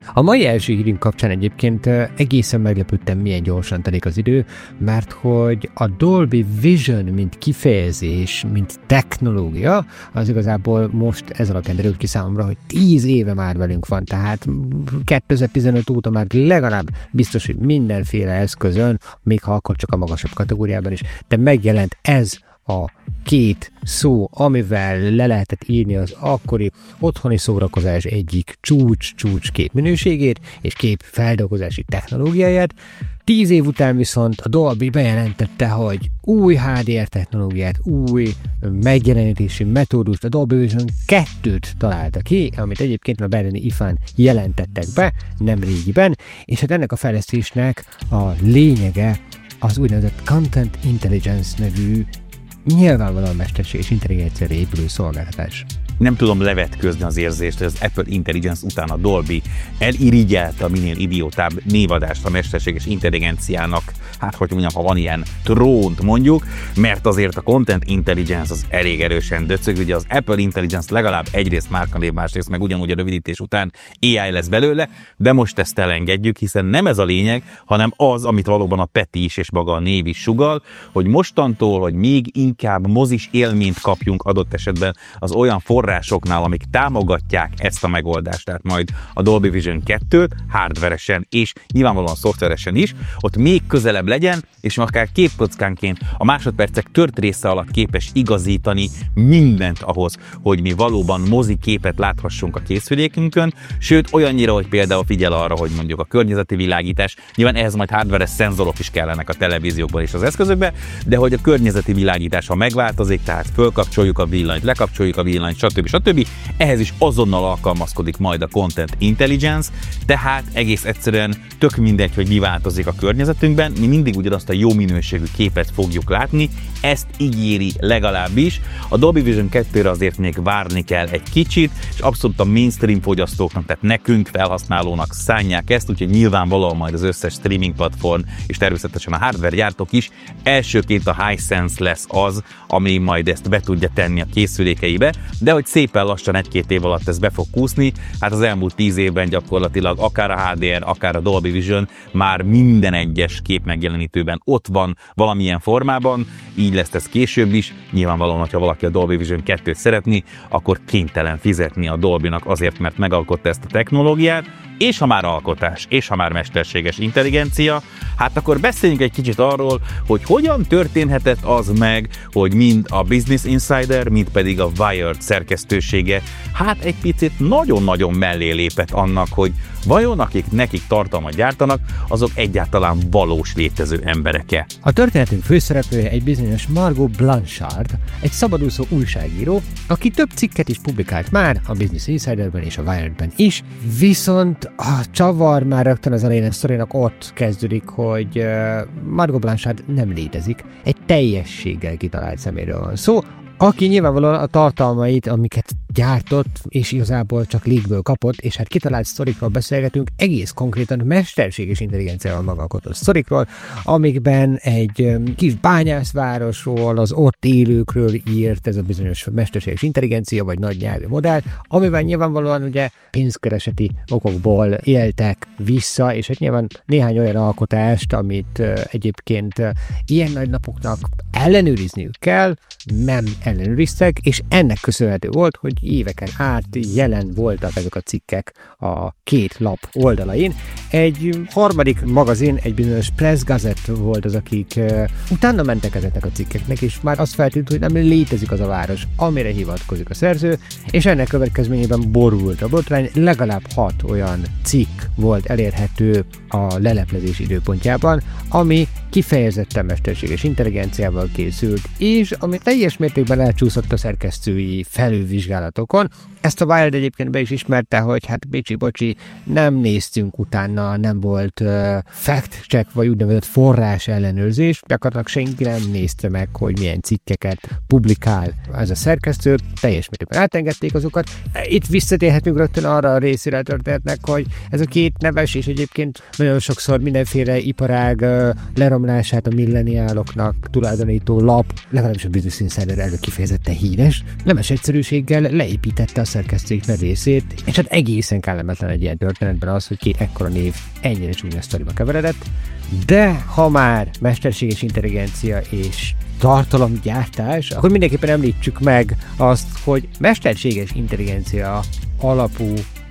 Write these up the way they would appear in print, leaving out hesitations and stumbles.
A mai első hírünk kapcsán egyébként egészen meglepődtem, milyen gyorsan telik az idő, mert hogy a Dolby Vision, mint kifejezés, mint technológia, az igazából most ez alapján derült ki számomra, hogy 10 éve már velünk van, tehát 2015 óta már legalább biztos, hogy mindenféle eszközön, még ha akkor csak a magasabb kategóriában is, de megjelent ez a két szó, amivel le lehetett írni az akkori otthoni szórakozás egyik csúcs képminőségét és képfeldolgozási technológiáját. 10 év után viszont a Dolby bejelentette, hogy új HDR technológiát, új megjelenítési metódust, a Dolby Vision 2-t találta ki, amit egyébként a berlini IFA-n jelentettek be, nem régiben, és hát ennek a fejlesztésnek a lényege az úgynevezett Content Intelligence nevű nyilvánvalóan mesterséges intelligenciára épülő szolgáltatás. Nem tudom levetközni az érzést, hogy az Apple Intelligence után a Dolby elirigyelte a minél idiótább névadást a mesterséges intelligenciának, hát hogy mondjam, ha van ilyen trónt mondjuk, mert azért a Content Intelligence az elég erősen döcög, ugye az Apple Intelligence legalább egyrészt márkanév, másrészt meg ugyanúgy a rövidítés után AI lesz belőle, de most ezt elengedjük, hiszen nem ez a lényeg, hanem az, amit valóban a Peti is és maga a név is sugall, hogy mostantól, hogy még inkább mozis élményt kapjunk adott esetben az olyan forrásoknál, amik támogatják ezt a megoldást, tehát majd a Dolby Vision 2-t hardveresen és nyilvánvalóan szoftveresen is, ott még közelebb legyen, és akár képkockánként a másodpercek tört része alatt képes igazítani mindent ahhoz, hogy mi valóban mozi képet láthassunk a készülékünkön, sőt olyannyira, hogy például figyel arra, hogy mondjuk a környezeti világítás, nyilván ehhez majd hardveres szenzorok is kellenek a televíziókban és az eszközökben, de hogy a környezeti világítás, ha megváltozik, tehát fölkapcsoljuk a villanyt, lekapcsoljuk a villanyt, stb. Ehhez is azonnal alkalmazkodik majd a Content Intelligence, tehát egész egyszerűen tök mindegy, hogy mi változik a környezetünkben, mi mindig ugyanazt a jó minőségű képet fogjuk látni, ezt ígéri legalábbis. A Dolby Vision 2-re azért még várni kell egy kicsit, és abszolút a mainstream fogyasztóknak, tehát nekünk felhasználónak szánják ezt, úgyhogy nyilvánvalóan majd az összes streaming platform, és természetesen a hardware gyártók is elsőként a Hisense lesz az, ami majd ezt be tudja tenni a készülékeibe, de hogy szépen lassan 1-2 év alatt ez be fog kúszni, hát az elmúlt 10 évben gyakorlatilag akár a HDR, akár a Dolby Vision már minden egyes képmegjelenítőben ott van valamilyen formában, így lesz ez később is. Nyilvánvalóan, hogyha valaki a Dolby Vision 2-t szeretni, akkor kénytelen fizetni a Dolbynak azért, mert megalkotta ezt a technológiát, és ha már alkotás, és ha már mesterséges intelligencia, hát akkor beszéljünk egy kicsit arról, hogy hogyan történhetett az meg, hogy mind a Business Insider, mind pedig a Wired szerkesztősége hát egy picit nagyon-nagyon mellé lépett annak, hogy vajon akik nekik tartalmat gyártanak, azok egyáltalán valós létező emberek-e. A történetünk főszereplője egy bizonyos Margot Blanchard, egy szabadúszó újságíró, aki több cikket is publikált már a Business Insiderben és a Wiredben is, viszont a csavar már rögtön az elején a sztorinak ott kezdődik, hogy Margot Blanchard nem létezik, egy teljességgel kitalált szeméről van szó, aki nyilvánvalóan a tartalmait, amiket gyártott, és igazából csak légből kapott, és hát kitalált sztorikról beszélgetünk, egész konkrétan mesterséges intelligenciával megalkotott sztorikról, amikben egy kis bányászvárosról, az ott élőkről írt ez a bizonyos mesterséges intelligencia, vagy nagy nyelvű modell, amiben nyilvánvalóan ugye pénzkereseti okokból éltek vissza, és hát nyilván néhány olyan alkotást, amit egyébként ilyen nagy napoknak ellenőrizniük kell, nem ellenőriztek, és ennek köszönhető volt, hogy éveken át jelen voltak ezek a cikkek a két lap oldalain. Egy harmadik magazin, egy bizonyos Press Gazette volt az, akik utána mentek ezeknek a cikkeknek, és már azt feltűnt, hogy nem létezik az a város, amire hivatkozik a szerző, és ennek következményében borult a botrány, legalább 6 olyan cikk volt elérhető a leleplezés időpontjában, ami kifejezetten mesterséges intelligenciával készült, és ami teljes mértékben elcsúszott a szerkesztői felülvizsgálatokon. Ezt a Wired egyébként be is ismerte, hogy hát bicsi-bocsi, nem néztünk utána, nem volt fact-check, vagy úgynevezett forrás ellenőrzés, gyakorlatilag senki nem nézte meg, hogy milyen cikkeket publikál ez a szerkesztő, teljes mértékben átengedték azokat. Itt visszatérhetünk rögtön arra a részére történetnek, hogy ez a két neves, és egyébként nagyon sokszor mindenféle iparág leromlás áramlását a milleniáloknak tulajdonító lap, legalábbis a Business Insider erről kifejezetten híres, nemes egyszerűséggel leépítette a szerkesztőik nagy részét, és hát egészen kellemetlen egy ilyen történetben az, hogy két ekkora név ennyire csúnya sztoriba keveredett, de ha már mesterséges intelligencia és tartalomgyártás, akkor mindenképpen említsük meg azt, hogy mesterséges intelligencia alapú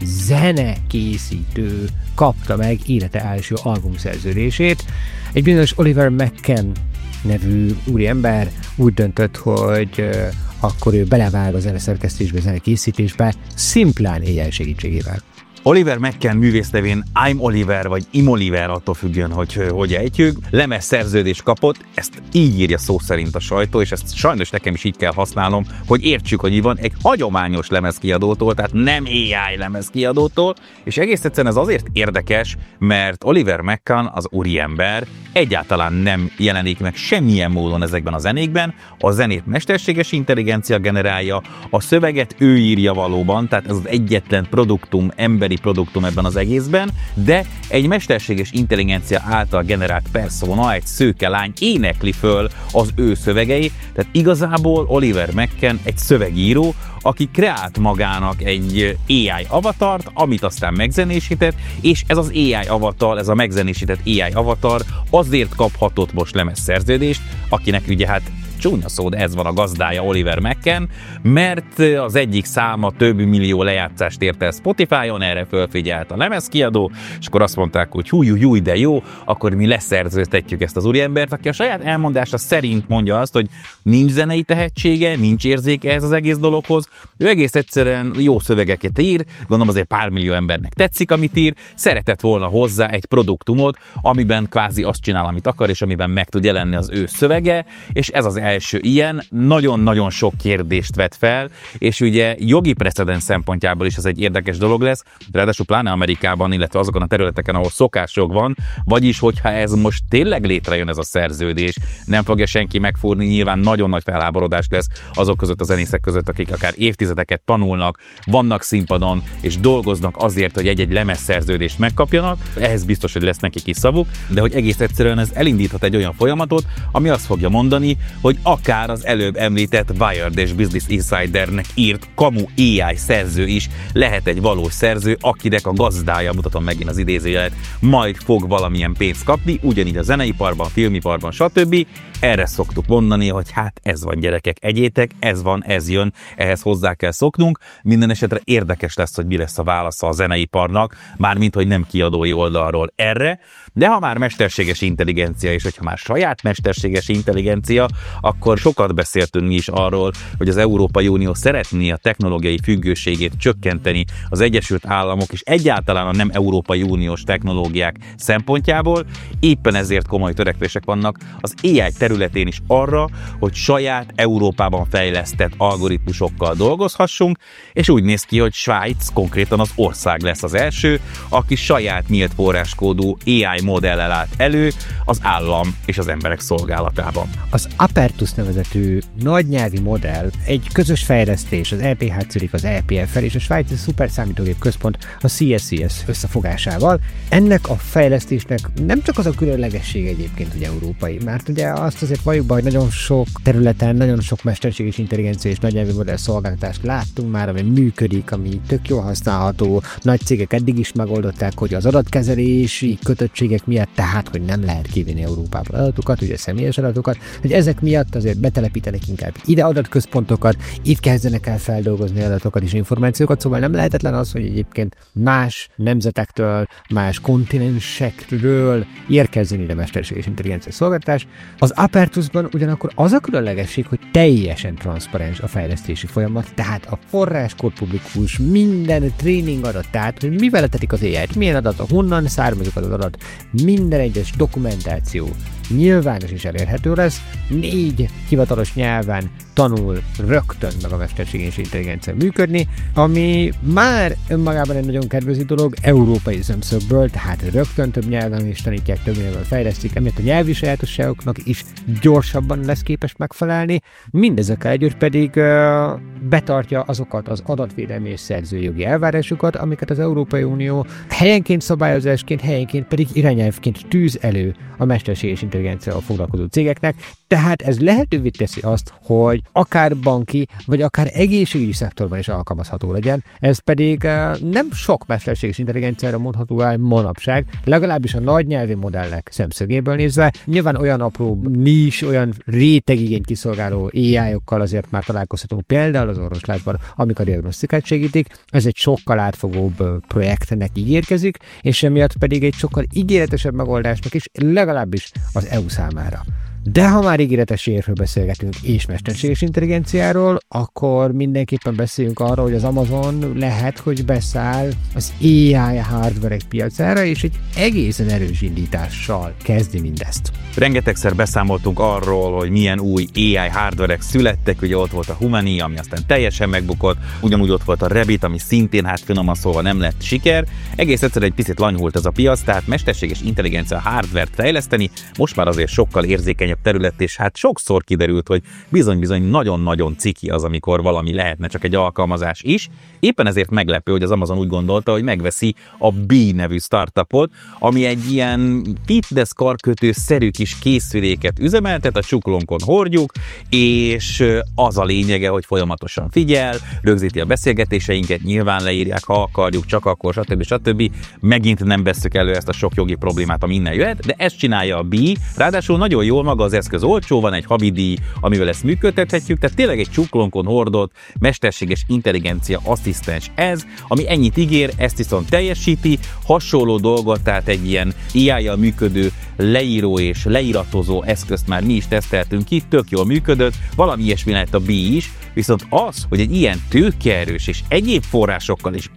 zenekészítő kapta meg élete első albumszerződését. Egy bizonyos Oliver McCann nevű úriember úgy döntött, hogy akkor ő belevág a zeneszerkesztésbe, a zenekészítésbe, szimplán AI segítségével. Oliver McCann művész nevén I'm Oliver, vagy Im Oliver, attól függően, hogy ejtjük, lemez szerződést kapott, ezt így írja szó szerint a sajtó, és ezt sajnos nekem is így kell használnom, hogy értsük, hogy mi van, egy hagyományos lemezkiadótól, tehát nem AI lemezkiadótól, és egész egyszerűen ez azért érdekes, mert Oliver McCann, az úriember, egyáltalán nem jelenik meg semmilyen módon ezekben a zenékben, a zenét mesterséges intelligencia generálja, a szöveget ő írja valóban, tehát ez az egyetlen produktum, emberi produktum ebben az egészben, de egy mesterséges intelligencia által generált persona, egy szőke lány énekli föl az ő szövegeit, tehát igazából Oliver McCann egy szövegíró, aki kreált magának egy AI avatart, amit aztán megzenésített, és ez az AI avatar, ez a megzenésített AI avatar azért kaphatott most lemezszerződést, akinek ugye hát csúnya szó, de ez van a gazdája, Oliver McCann, mert az egyik száma több millió lejátszást ért el Spotify-on, erre fölfigyelt a lemezkiadó, és akkor azt mondták, hogy húj, de jó, akkor mi leszerződtetjük ezt az úriembert, aki a saját elmondása szerint mondja azt, hogy nincs zenei tehetsége, nincs érzéke ehhez az egész dologhoz, ő egész egyszerűen jó szövegeket ír, gondolom azért pár millió embernek tetszik, amit ír, szeretett volna hozzá egy produktumot, amiben kvázi azt csinál, amit akar, és amiben meg tud jelenni az ő szövege, és ez az első ilyen, nagyon-nagyon sok kérdést vet fel, és ugye jogi precedens szempontjából is ez egy érdekes dolog lesz, ráadásul pláne Amerikában, illetve azokon a területeken, ahol szokásjog van, vagyis hogyha ez most tényleg létrejön ez a szerződés, nem fogja senki megfúrni, nyilván nagyon nagy felháborodás lesz azok között a zenészek között, akik akár évtizedeket tanulnak, vannak színpadon, és dolgoznak azért, hogy egy-egy lemezszerződést megkapjanak, ehhez biztos, hogy lesz nekik is szavuk, de hogy egész egyszerűen ez elindíthat egy olyan folyamatot, ami azt fogja mondani, hogy akár az előbb említett Wired és Business Insidernek írt kamu AI szerző is lehet egy valós szerző, akinek a gazdája, mutatom megint az idézőjelet, majd fog valamilyen pénzt kapni, ugyanígy a zeneiparban, filmiparban, stb. Erre szoktuk mondani, hogy hát ez van gyerekek, egyétek, ez van, ez jön, ehhez hozzá kell szoknunk. Minden esetre érdekes lesz, hogy mi lesz a válasza a zeneiparnak, mármint, hogy nem kiadói oldalról erre, de ha már mesterséges intelligencia, és hogyha már saját mesterséges intelligencia, akkor sokat beszéltünk mi is arról, hogy az Európai Unió szeretné a technológiai függőségét csökkenteni az Egyesült Államok és egyáltalán a nem Európai Uniós technológiák szempontjából. Éppen ezért komoly törekvések vannak az AI területén is arra, hogy saját Európában fejlesztett algoritmusokkal dolgozhassunk, és úgy néz ki, hogy Svájc konkrétan az ország lesz az első, aki saját nyílt forráskódú AI modellel állt elő az állam és az emberek szolgálatában. Az Apertus nevezetű nagynyelvi modell egy közös fejlesztés az ETH Zürich, az EPFL és a Svájci Szuperszámítógép Központ a CSCS összefogásával. Ennek a fejlesztésnek nem csak az a különlegesség egyébként, hogy európai, mert ugye azt azért valljuk be, hogy nagyon sok területen, nagyon sok mesterséges intelligencia és nagynyelvi modell szolgáltatást láttunk már, ami működik, ami tök jól használható. Nagy cégek eddig is megoldották, hogy az adatkezelési kötöttségek miatt, tehát, hogy nem lehet kivinni Európából adatokat, ugye személyes adatokat, hogy ezek miatt azért betelepítenek inkább ide adatközpontokat, itt kezdenek el feldolgozni adatokat és információkat, szóval nem lehetetlen az, hogy egyébként más nemzetektől, más kontinensekről érkezzen ide mesterséges intelligencia szolgáltatás. Az Apertusban ugyanakkor az a különlegesség, hogy teljesen transzparens a fejlesztési folyamat, tehát a forráskód publikus, minden tréning adat, tehát hogy mi veletetik az AI-t, milyen adat, honnan származik az adat, minden egyes dokumentáció nyilvános és elérhető lesz, 4 hivatalos nyelven tanul rögtön meg a mesterséges intelligencia működni, ami már önmagában egy nagyon kedvező dolog európai szemszögből, tehát rögtön több nyelven is tanítják, több nyelven fejlesztik, emiatt a nyelvi sajátosságoknak is gyorsabban lesz képes megfelelni, mindezekkel együtt pedig betartja azokat az adatvédelmi és szerzőjogi elvárásokat, amiket az Európai Unió helyenként szabályozásként, helyenként pedig irányelvként tűz elő a mesterséges intelligenciával foglalkozó cégeknek, tehát ez lehetővé teszi azt, hogy akár banki, vagy akár egészségügyi szektorban is alkalmazható legyen. Ez pedig nem sok mesterséges intelligenciára mondható el manapság, legalábbis a nagy nyelvi modellek szemszögéből nézve. Nyilván olyan apró nis, olyan rétegigényt kiszolgáló AI-okkal azért már találkozhatunk például az orvoslásban, amik a diagnosztikát segítik. Ez egy sokkal átfogóbb projektnek ígérkezik, és emiatt pedig egy sokkal ígéretesebb megoldásnak is, legalábbis az EU számára. De ha már ígéretes érvről beszélgetünk és mesterséges intelligenciáról, akkor mindenképpen beszéljünk arról, hogy az Amazon lehet, hogy beszáll az AI hardware-ek piacára, és egy egészen erős indítással kezdi mindezt. Rengetegszer beszámoltunk arról, hogy milyen új AI hardware-ek születtek, ugye ott volt a Humani, ami aztán teljesen megbukott, ugyanúgy ott volt a Rabbit, ami szintén finoman szóval nem lett siker. Egész egyszerűen egy picit lanyhult ez a piac, tehát mesterséges intelligencia hardware-t fejleszteni most már azért sokkal érzékenyebb terület, és sokszor kiderült, hogy bizony-bizony nagyon-nagyon ciki az, amikor valami lehetne csak egy alkalmazás is. Éppen ezért meglepő, hogy az Amazon úgy gondolta, hogy megveszi a Bee nevű startupot, ami egy ilyen fitness karkötő-szerű kis készüléket üzemeltet, a csuklónkon hordjuk, és az a lényege, hogy folyamatosan figyel, rögzíti a beszélgetéseinket, nyilván leírják, ha akarjuk, csak akkor, stb. Megint nem vesszük elő ezt a sok jogi problémát, ami innen jöhet, de ezt csinálja a Bee, ráadásul nagyon jól maga az eszköz olcsó, van egy havidíj, amivel ezt működtethetjük, tehát tényleg egy csuklónkon hordott mesterséges intelligencia asszisztens ez, ami ennyit ígér, ezt viszont teljesíti, hasonló dolgot, tehát egy ilyen AI-jal működő leíró és leiratozó eszközt már mi is teszteltünk ki, tök jól működött, valami ilyesmi lehet a Bee is, viszont az, hogy egy ilyen tőkeerős és egyéb forrásokkal és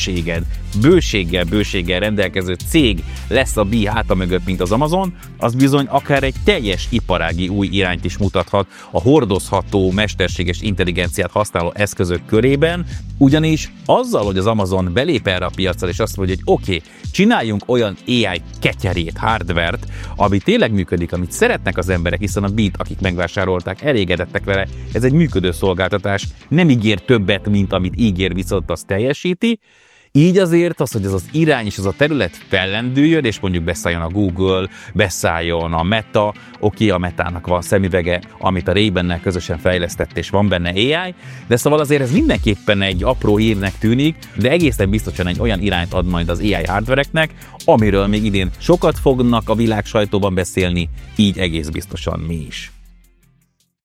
bőséggel rendelkező cég lesz a Bee háta mögött, mint az Amazon, az bizony akár egy teljes iparági új irányt is mutathat a hordozható mesterséges intelligenciát használó eszközök körében, ugyanis azzal, hogy az Amazon belép erre a piacra, és azt mondja, hogy oké, csináljunk olyan AI ketyerét, hardvert, ami tényleg működik, amit szeretnek az emberek, hiszen a Bee-t, akik megvásárolták, elégedettek vele, ez egy működő szolgáltatás, nem ígér többet, mint amit ígér, viszont azt teljesíti. Így azért az, hogy ez az irány és ez a terület fellendüljön, és mondjuk beszálljon a Google, beszálljon a Meta, oké, a Metának van szemüvege, amit a Ray-Bannel közösen fejlesztett, és van benne AI, de szóval azért ez mindenképpen egy apró hírnek tűnik, de egészen biztosan egy olyan irányt ad majd az AI hardvereknek, amiről még idén sokat fognak a világ sajtóban beszélni, így egész biztosan mi is.